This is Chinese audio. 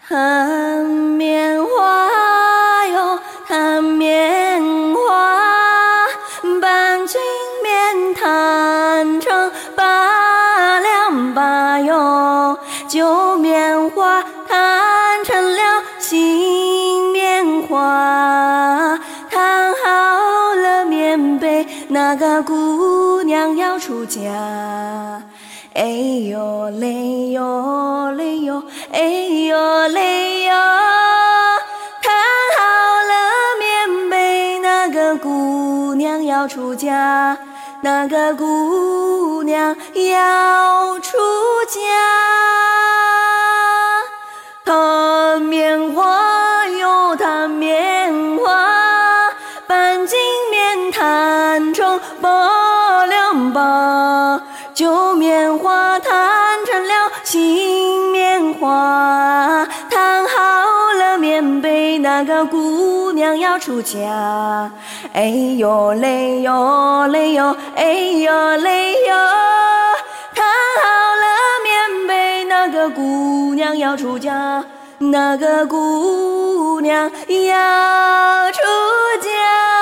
弹棉花哟，弹棉花，半斤棉弹成8两8哟，旧棉花弹成了新棉花，弹好了棉被，那个姑娘要出家。哎呦嘞呦嘞呦，哎呦嘞呦，弹好了棉被，那个姑娘要出家，那个姑娘要出家。弹棉花哟，弹棉花，半斤棉弹成8两8，旧棉花弹成了新棉花，弹好了棉被，那个姑娘要出家。哎呦嘞呦嘞呦，哎呦嘞呦，弹好了棉被，那个姑娘要出家，那个姑娘要出家。